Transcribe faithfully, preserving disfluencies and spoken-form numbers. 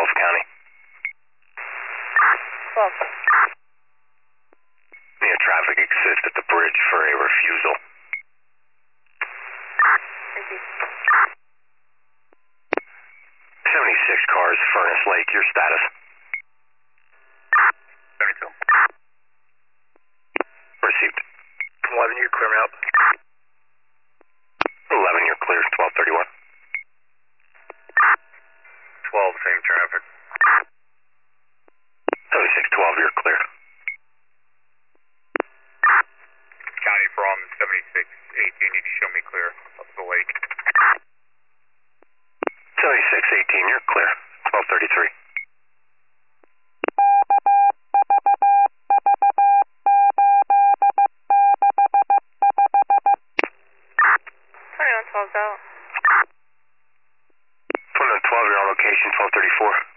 Gulf County. twelve. Near traffic exists at the bridge for a refusal. Thank you. seventy-six cars, Furnace Lake, your status? seventy-two. Received. eleven, you're clear out. eleven, you're clear, twelve thirty-one. twelve, same traffic. seventy-six twelve, you're clear. County from seventy-six eighteen, you can show me clear up the lake. seventy-six eighteen, you're clear, twelve thirty-three. twenty-one twelve's out. twenty-one twelve, you're on location, twelve thirty-four.